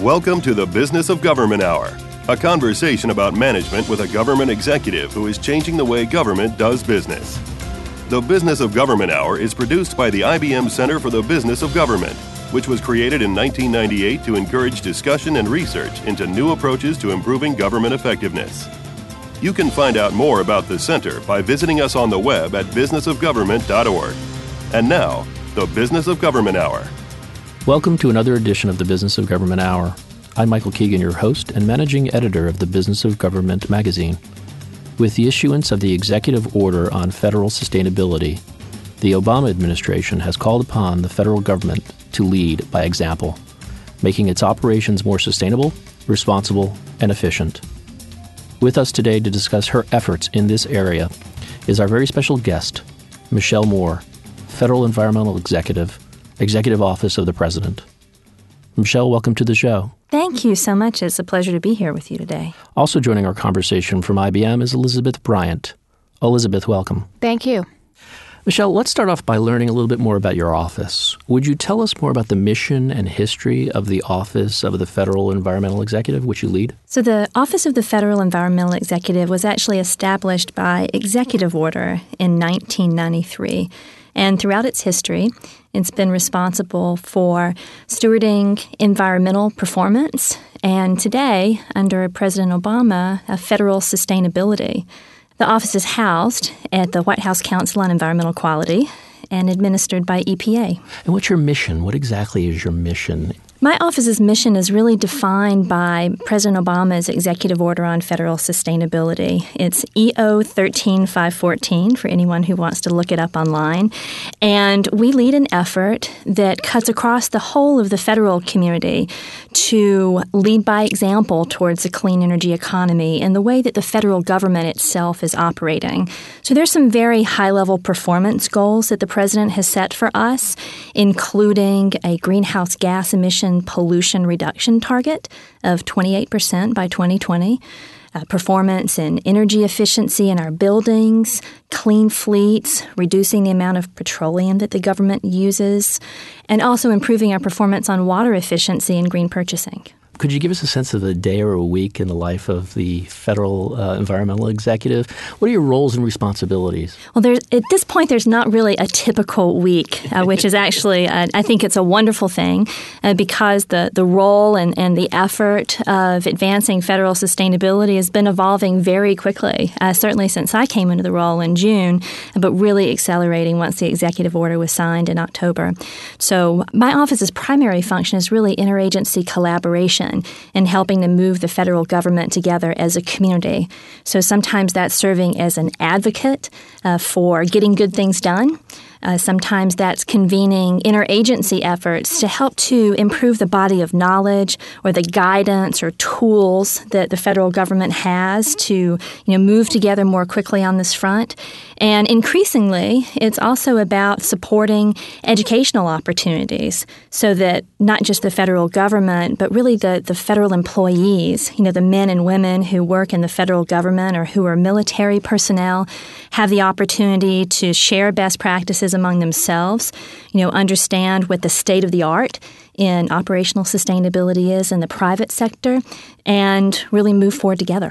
Welcome to the Business of Government Hour, a conversation about management with a government executive who is changing the way government does business. The Business of Government Hour is produced by the IBM Center for the Business of Government, which was created in 1998 to encourage discussion and research into new approaches to improving government effectiveness. You can find out more about the center by visiting us on the web at businessofgovernment.org. And now, the Business of Government Hour. Welcome to another edition of the Business of Government Hour. I'm Michael Keegan, your host and managing editor of the Business of Government magazine. With the issuance of the Executive Order on Federal Sustainability, the Obama administration has called upon the federal government to lead by example, making its operations more sustainable, responsible, and efficient. With us today to discuss her efforts in this area is our very special guest, Michelle Moore, Federal Environmental Executive, Executive Office of the President. Michelle, welcome to the show. Thank you so much. It's a pleasure to be here with you today. Also joining our conversation from IBM is Elizabeth Bryant. Elizabeth, welcome. Thank you. Michelle, let's start off by learning a little bit more about your office. Would you tell us more about the mission and history of the Office of the Federal Environmental Executive, which you lead? So the Office of the Federal Environmental Executive was actually established by executive order in 1993. And throughout its history, it's been responsible for stewarding environmental performance and today, under President Obama, federal sustainability. The office is housed at the White House Council on Environmental Quality and administered by EPA. And what's your mission? What exactly is your mission? My office's mission is really defined by President Obama's executive order on federal sustainability. It's EO 13514 for anyone who wants to look it up online. And we lead an effort that cuts across the whole of the federal community to lead by example towards a clean energy economy and the way that the federal government itself is operating. So there's some very high-level performance goals that the President has set for us, including a greenhouse gas emission pollution reduction target of 28% by 2020, performance in energy efficiency in our buildings, clean fleets, reducing the amount of petroleum that the government uses, and also improving our performance on water efficiency and green purchasing. Could you give us a sense of a day or a week in the life of the Federal Environmental Executive? What are your roles and responsibilities? Well, at this point, there's not really a typical week, which is actually, I think it's a wonderful thing because the role and the effort of advancing federal sustainability has been evolving very quickly, certainly since I came into the role in June, but really accelerating once the executive order was signed in October. So my office's primary function is really interagency collaboration and helping to move the federal government together as a community. So sometimes that's serving as an advocate for getting good things done. Sometimes that's convening interagency efforts to help to improve the body of knowledge or the guidance or tools that the federal government has to move together more quickly on this front. And increasingly, it's also about supporting educational opportunities so that not just the federal government, but really the federal employees, the men and women who work in the federal government or who are military personnel, have the opportunity to share best practices among themselves, understand what the state of the art in operational sustainability is in the private sector, and really move forward together.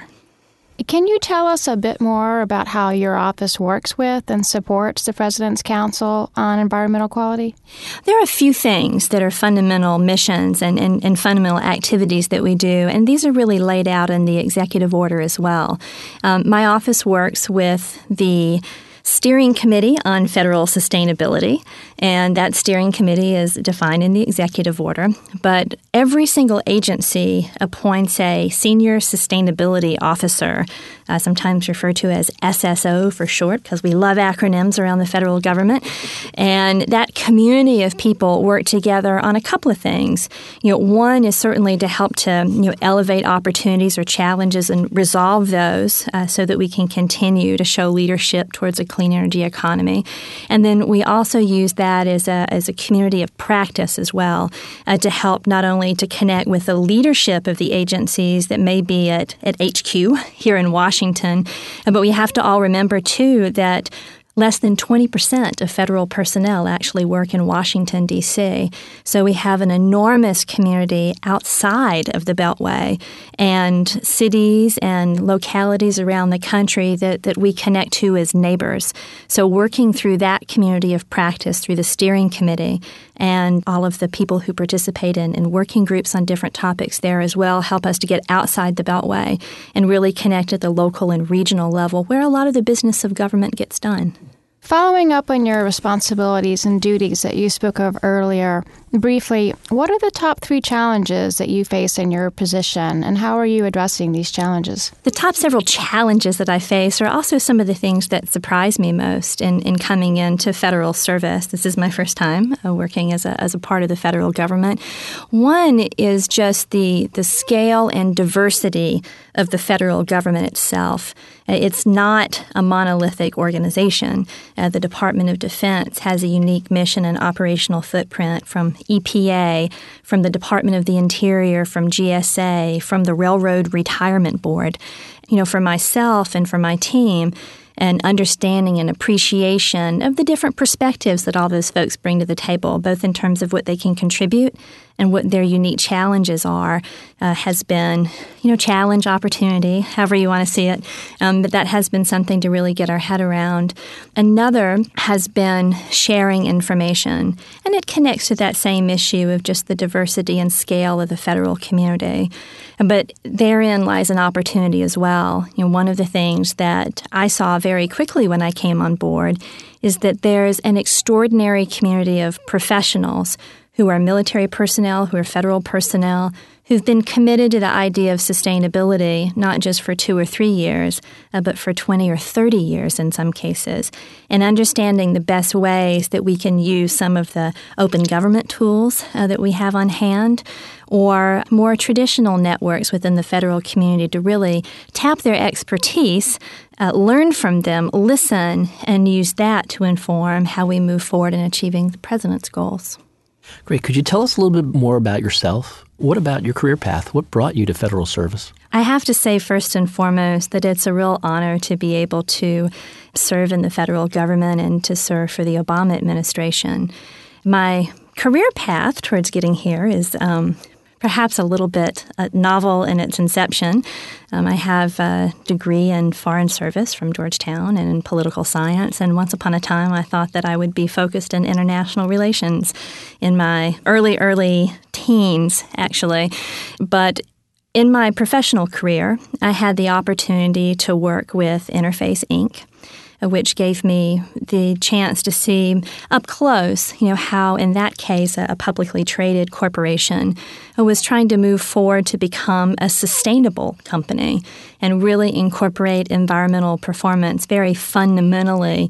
Can you tell us a bit more about how your office works with and supports the President's Council on Environmental Quality? There are a few things that are fundamental missions and fundamental activities that we do, and these are really laid out in the executive order as well. My office works with the Steering Committee on Federal Sustainability, and that steering committee is defined in the executive order. But every single agency appoints a senior sustainability officer, sometimes referred to as SSO for short, because we love acronyms around the federal government. And that community of people work together on a couple of things. One is certainly to help to elevate opportunities or challenges and resolve those so that we can continue to show leadership towards a clean energy economy. And then we also use that as a community of practice as well to help not only to connect with the leadership of the agencies that may be at HQ here in Washington, but we have to all remember, too, that Less than 20% of federal personnel actually work in Washington, D.C. So we have an enormous community outside of the Beltway and cities and localities around the country that we connect to as neighbors. So working through that community of practice through the steering committee and all of the people who participate in working groups on different topics there as well help us to get outside the Beltway and really connect at the local and regional level where a lot of the business of government gets done. Following up on your responsibilities and duties that you spoke of earlier, briefly, what are the top 3 challenges that you face in your position, and how are you addressing these challenges? The top several challenges that I face are also some of the things that surprise me most in coming into federal service. This is my first time working as a part of the federal government. One is just the scale and diversity of the federal government itself. It's not a monolithic organization. The Department of Defense has a unique mission and operational footprint from EPA, from the Department of the Interior, from GSA, from the Railroad Retirement Board. For myself and for my team, an understanding and appreciation of the different perspectives that all those folks bring to the table, both in terms of what they can contribute and what their unique challenges are, has been, challenge, opportunity, however you want to see it. But that has been something to really get our head around. Another has been sharing information, and it connects to that same issue of just the diversity and scale of the federal community. But therein lies an opportunity as well. One of the things that I saw very quickly when I came on board is that there's an extraordinary community of professionals who are military personnel, who are federal personnel, who've been committed to the idea of sustainability, not just for 2 or 3 years, but for 20 or 30 years in some cases, and understanding the best ways that we can use some of the open government tools that we have on hand, or more traditional networks within the federal community to really tap their expertise, learn from them, listen, and use that to inform how we move forward in achieving the president's goals. Great. Could you tell us a little bit more about yourself? What about your career path? What brought you to federal service? I have to say first and foremost that it's a real honor to be able to serve in the federal government and to serve for the Obama administration. My career path towards getting here is perhaps a little bit novel in its inception. I have a degree in foreign service from Georgetown and in political science, and once upon a time I thought that I would be focused in international relations in my early teens, actually. But in my professional career, I had the opportunity to work with Interface Inc., which gave me the chance to see up close, how in that case a publicly traded corporation was trying to move forward to become a sustainable company and really incorporate environmental performance very fundamentally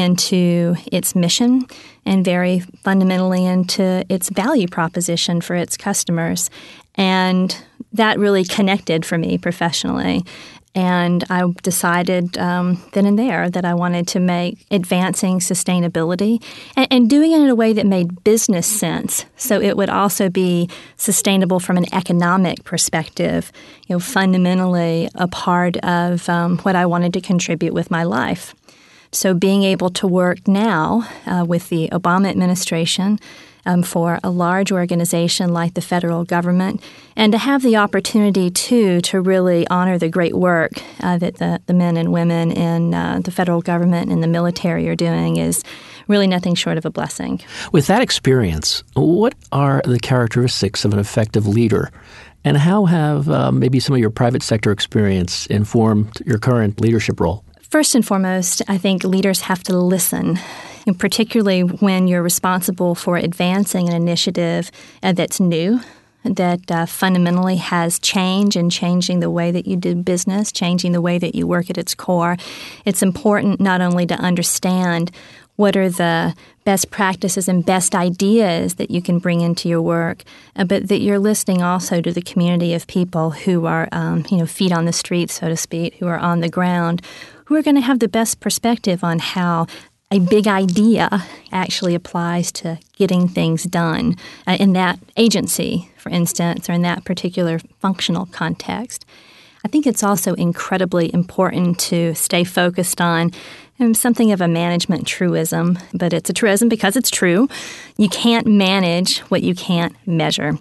into its mission and very fundamentally into its value proposition for its customers. And that really connected for me professionally. And I decided then and there that I wanted to make advancing sustainability and doing it in a way that made business sense. So it would also be sustainable from an economic perspective, fundamentally a part of what I wanted to contribute with my life. So being able to work now with the Obama administration for a large organization like the federal government, and to have the opportunity, too, to really honor the great work that the men and women in the federal government and the military are doing is really nothing short of a blessing. With that experience, what are the characteristics of an effective leader? And how have maybe some of your private sector experience informed your current leadership role? First and foremost, I think leaders have to listen, and particularly when you're responsible for advancing an initiative that's new, that fundamentally has change and changing the way that you do business, changing the way that you work at its core. It's important not only to understand what are the best practices and best ideas that you can bring into your work, but that you're listening also to the community of people who are, feet on the street, so to speak, who are on the ground, who are going to have the best perspective on how a big idea actually applies to getting things done in that agency, for instance, or in that particular functional context. I think it's also incredibly important to stay focused on something of a management truism, but it's a truism because it's true. You can't manage what you can't measure.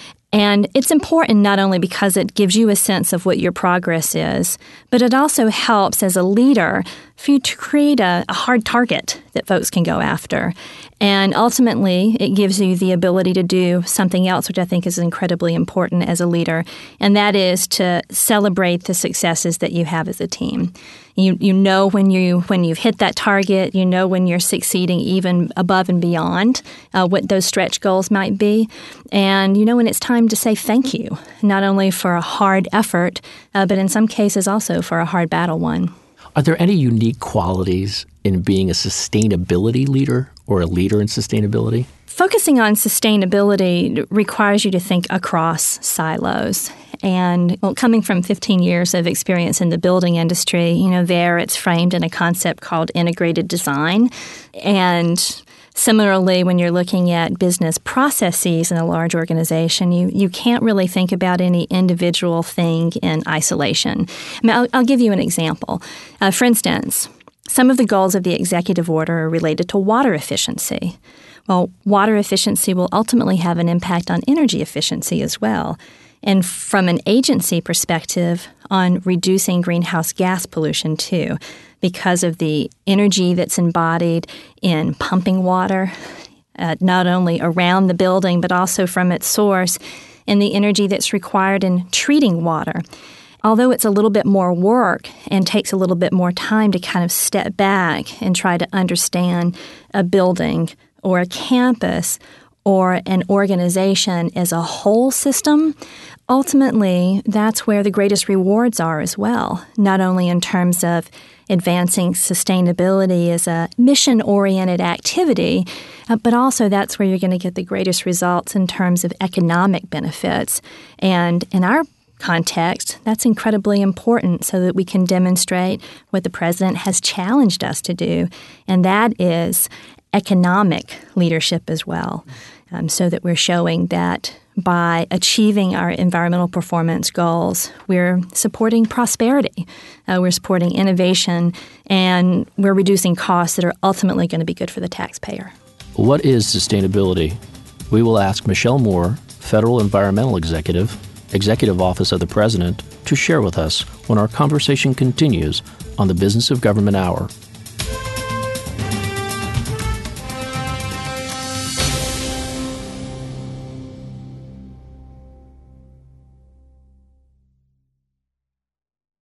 And it's important not only because it gives you a sense of what your progress is, but it also helps as a leader for you to create a hard target that folks can go after. And ultimately, it gives you the ability to do something else, which I think is incredibly important as a leader, and that is to celebrate the successes that you have as a team. You know when you've hit that target, you know when you're succeeding even above and beyond what those stretch goals might be, and you know when it's time to say thank you, not only for a hard effort, but in some cases also for a hard battle won. Are there any unique qualities in being a sustainability leader or a leader in sustainability? Focusing on sustainability requires you to think across silos. And coming from 15 years of experience in the building industry, there it's framed in a concept called integrated design. And similarly, when you're looking at business processes in a large organization, you can't really think about any individual thing in isolation. I'll give you an example. For instance, some of the goals of the executive order are related to water efficiency. Well, water efficiency will ultimately have an impact on energy efficiency as well. And from an agency perspective, on reducing greenhouse gas pollution too, because of the energy that's embodied in pumping water, not only around the building, but also from its source, and the energy that's required in treating water. Although it's a little bit more work and takes a little bit more time to kind of step back and try to understand a building or a campus or an organization as a whole system, ultimately that's where the greatest rewards are as well, not only in terms of advancing sustainability as a mission-oriented activity, but also that's where you're going to get the greatest results in terms of economic benefits. And in our context, that's incredibly important so that we can demonstrate what the president has challenged us to do, and that is economic leadership as well, so that we're showing that by achieving our environmental performance goals, we're supporting prosperity, we're supporting innovation, and we're reducing costs that are ultimately going to be good for the taxpayer. What is sustainability? We will ask Michelle Moore, Federal Environmental Executive, Executive Office of the President, to share with us when our conversation continues on the Business of Government Hour